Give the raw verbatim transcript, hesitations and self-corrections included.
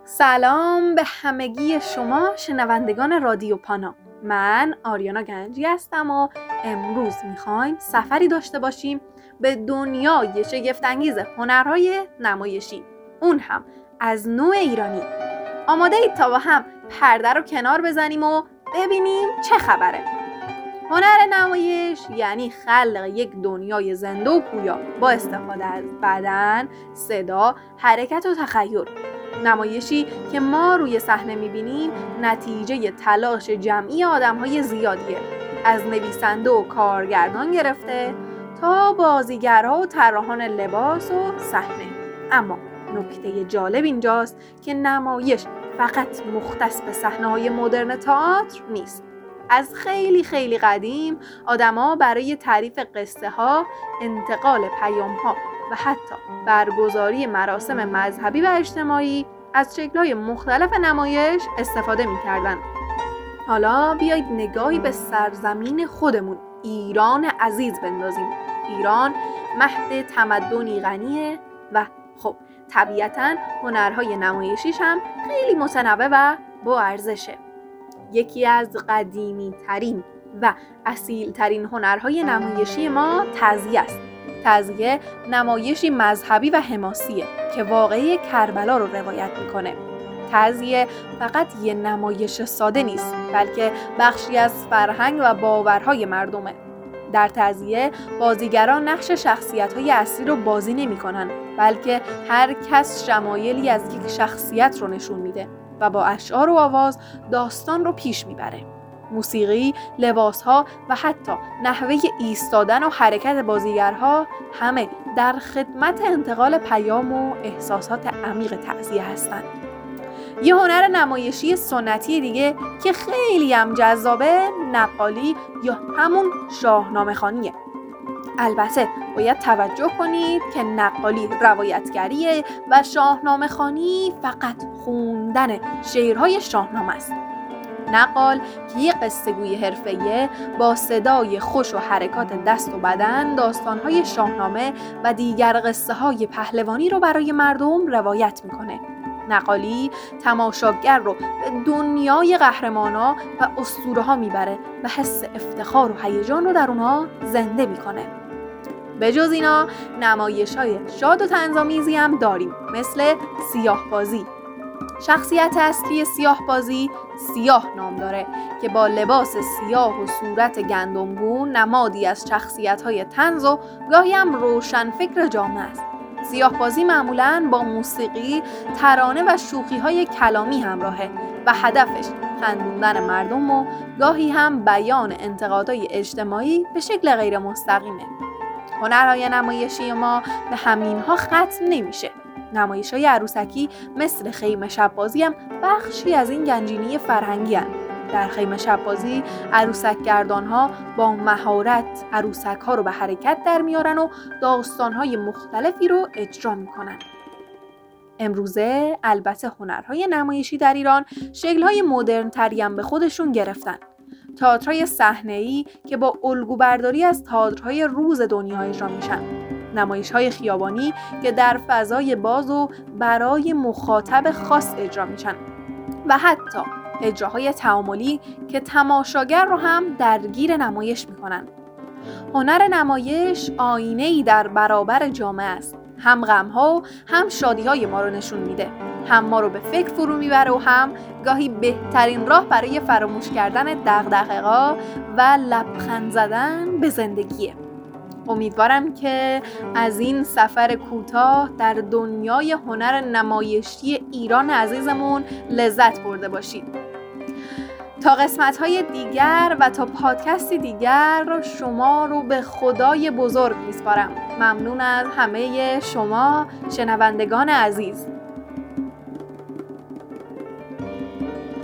سلام به همگی شما شنوندگان رادیو پانا. من آریانا گنجی هستم و امروز میخوایم سفری داشته باشیم به دنیای شگفت‌انگیز هنرهای نمایشی، اون هم از نوع ایرانی. آماده اید تا با هم پرده رو کنار بزنیم و ببینیم چه خبره؟ هنر نمایش یعنی خلق یک دنیای زنده و پویا با استفاده از بدن، صدا، حرکت و تخیل. نمایشی که ما روی صحنه می‌بینیم نتیجه تلاش جمعی آدم‌های زیادیه، از نویسنده و کارگردان گرفته تا بازیگرها و طراحان لباس و صحنه. اما نکته جالب اینجاست که نمایش فقط مختص به صحنه‌های مدرن تئاتر نیست. از خیلی خیلی قدیم آدما برای تعریف قصه ها، انتقال پیام ها و حتی برگزاری مراسم مذهبی و اجتماعی از شکل‌های مختلف نمایش استفاده می‌کردند. حالا بیایید نگاهی به سرزمین خودمون، ایران عزیز بندازیم. ایران مهد تمدنی غنیه و خب طبیعتاً هنرهای نمایشیش هم خیلی متنوع و با ارزشه. یکی از قدیمی ترین و اصیل ترین هنرهای نمایشی ما تعزیه است. تعزیه نمایشی مذهبی و حماسیه که واقعه کربلا رو روایت میکنه. تعزیه فقط یه نمایش ساده نیست، بلکه بخشی از فرهنگ و باورهای مردمه. در تعزیه بازیگران نقش شخصیت‌های اصلی رو بازی نمی‌کنن، بلکه هر کس شمایلی از یک شخصیت رو نشون میده و با اشعار و آواز داستان رو پیش میبره. موسیقی، لباسها و حتی نحوه ایستادن و حرکت بازیگرها همه در خدمت انتقال پیام و احساسات عمیق تعزیه هستند. یه هنر نمایشی سنتی دیگه که خیلی هم جذابه نقالی یا همون شاهنامه خوانیه. البته باید توجه کنید که نقالی روایتگریه و شاهنامه خوانی فقط خوندن شعرهای شاهنامه است. نقال که یه قصه گوی حرفه‌ایه با صدای خوش و حرکات دست و بدن داستانهای شاهنامه و دیگر قصه های پهلوانی رو برای مردم روایت میکنه. نقالی تماشاگر رو به دنیای قهرمانا و اسطوره ها میبره و حس افتخار و هیجان رو در اونها زنده میکنه. به جز اینا نمایش‌های شاد و طنزآمیزی هم داریم، مثل سیاه‌بازی. شخصیت اصلی سیاه‌بازی سیاه نام داره که با لباس سیاه و صورت گندمگون نمادی از شخصیت‌های طنز و گاهی هم روشنفکر جامعه است. سیاه‌بازی معمولاً با موسیقی، ترانه و شوخی‌های کلامی همراهه و هدفش خندوندن مردم و گاهی هم بیان انتقادهای اجتماعی به شکل غیر مستقیمه. هنرهای نمایشی ما به همینها ختم نمیشه. نمایش‌های عروسکی مثل خیمه شب‌بازی هم بخشی از این گنجینه فرهنگی هستند. در خیمه شب‌بازی عروسک گردان‌ها با مهارت عروسک‌ها رو به حرکت در میارن و داستان‌های مختلفی رو اجرا میکنن. امروزه البته هنرهای نمایشی در ایران شکل‌های مدرن تری هم به خودشون گرفتن. تئاترهای صحنه‌ای که با الگوبرداری از تئاترهای روز دنیا اجرا میشن. نمایش‌های خیابانی که در فضای باز و برای مخاطب خاص اجرا میشن و حتی اجراهای تعاملی که تماشاگر رو هم درگیر نمایش میکنن. هنر نمایش آینه‌ای در برابر جامعه است. هم غم‌ها و هم شادی‌های ما رو نشون میده. هم ما رو به فکر فرو میبره و هم گاهی بهترین راه برای فراموش کردن دغدغه‌ها و لبخند زدن به زندگیه. امیدوارم که از این سفر کوتاه در دنیای هنر نمایشی ایران عزیزمون لذت برده باشید. تا قسمت‌های دیگر و تا پادکستی دیگر شما رو به خدای بزرگ میسپارم. ممنون از همه شما شنوندگان عزیز.